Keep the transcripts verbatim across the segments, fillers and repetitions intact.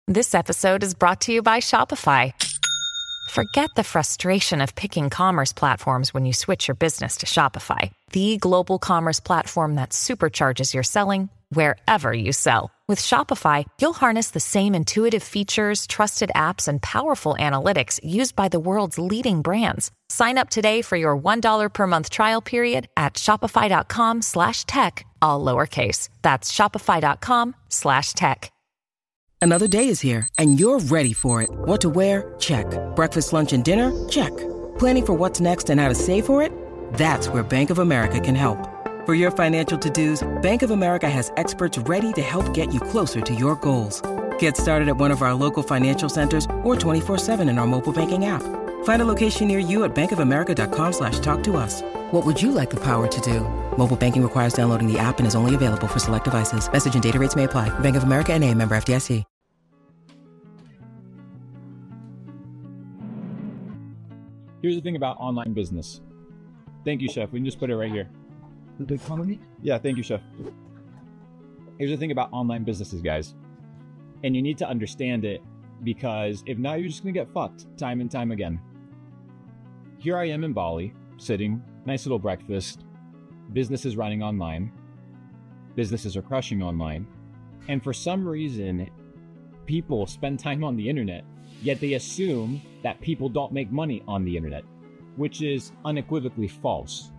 This episode is brought to you by Shopify. Forget the frustration of picking commerce platforms when you switch your business to Shopify, the global commerce platform that supercharges your selling wherever you sell. With Shopify, you'll harness the same intuitive features, trusted apps, and powerful analytics used by the world's leading brands. Sign up today for your one dollar per month trial period at shopify.com slash tech, all lowercase. That's shopify.com slash tech. Another day is here, and you're ready for it. What to wear? Check. Breakfast, lunch, and dinner? Check. Planning for what's next and how to save for it? That's where Bank of America can help. For your financial to-dos, Bank of America has experts ready to help get you closer to your goals. Get started at one of our local financial centers or twenty-four seven in our mobile banking app. Find a location near you at bankofamerica.com slash talk to us. What would you like the power to do? Mobile banking requires downloading the app and is only available for select devices. Message and data rates may apply. Bank of America N A, member F D I C. Here's the thing about online business. Thank you, Chef. We can just put it right here. The economy? Yeah, thank you, Chef. Here's the thing about online businesses, guys. And you need to understand it, because if not, you're just going to get fucked time and time again. Here I am in Bali, sitting, nice little breakfast. Businesses running online. Businesses are crushing online. And for some reason, people spend time on the internet, yet they assume that people don't make money on the internet, which is unequivocally false.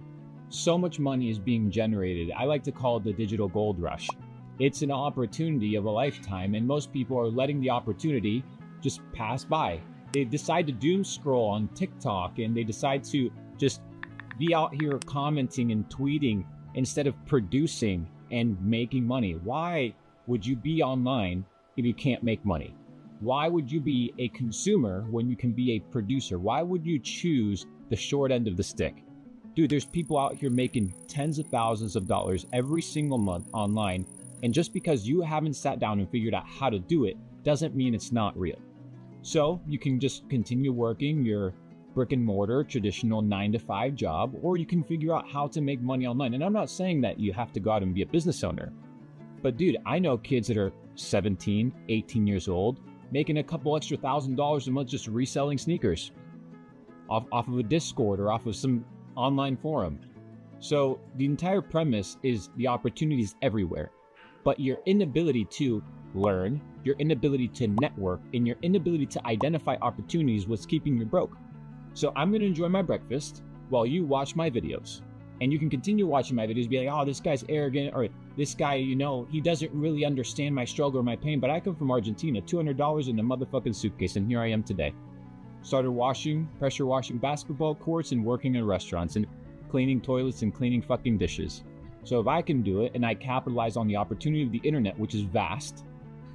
So much money is being generated. I like to call it the digital gold rush. It's an opportunity of a lifetime, and most people are letting the opportunity just pass by. They decide to doom scroll on TikTok, and they decide to just be out here commenting and tweeting instead of producing and making money. Why would you be online if you can't make money? Why would you be a consumer when you can be a producer? Why would you choose the short end of the stick? Dude, there's people out here making tens of thousands of dollars every single month online, and just because you haven't sat down and figured out how to do it doesn't mean it's not real. So you can just continue working your brick and mortar traditional nine to five job, or you can figure out how to make money online. And I'm not saying that you have to go out and be a business owner, but dude, I know kids that are seventeen, eighteen years old, making a couple extra thousand dollars a month just reselling sneakers off, off of a Discord or off of some online forum. So the entire premise is the opportunities everywhere, but your inability to learn, your inability to network, and your inability to identify opportunities was keeping you broke. So I'm going to enjoy my breakfast while you watch my videos. And you can continue watching my videos, be like, oh, this guy's arrogant, or this guy, you know, he doesn't really understand my struggle or my pain. But I come from Argentina, two hundred dollars in a motherfucking suitcase, and here I am today. Started washing, pressure washing basketball courts and working in restaurants and cleaning toilets and cleaning fucking dishes. So if I can do it and I capitalize on the opportunity of the internet, which is vast,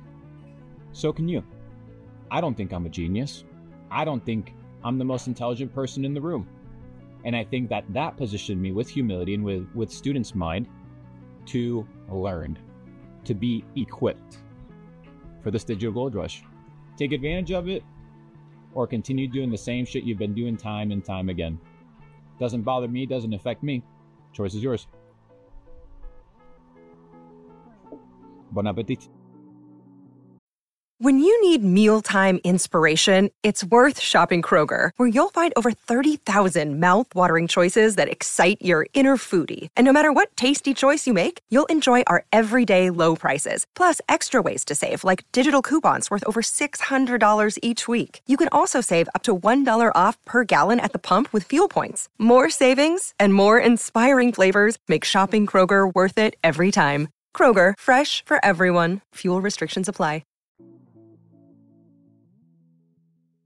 so can you. I don't think I'm a genius. I don't think I'm the most intelligent person in the room. And I think that that positioned me with humility and with, with students' mind to learn, to be equipped for this digital gold rush. Take advantage of it, or continue doing the same shit you've been doing time and time again. Doesn't bother me, doesn't affect me. Choice is yours. Bon appetit. When you need mealtime inspiration, it's worth shopping Kroger, where you'll find over thirty thousand mouth-watering choices that excite your inner foodie. And no matter what tasty choice you make, you'll enjoy our everyday low prices, plus extra ways to save, like digital coupons worth over six hundred dollars each week. You can also save up to one dollar off per gallon at the pump with fuel points. More savings and more inspiring flavors make shopping Kroger worth it every time. Kroger, fresh for everyone. Fuel restrictions apply.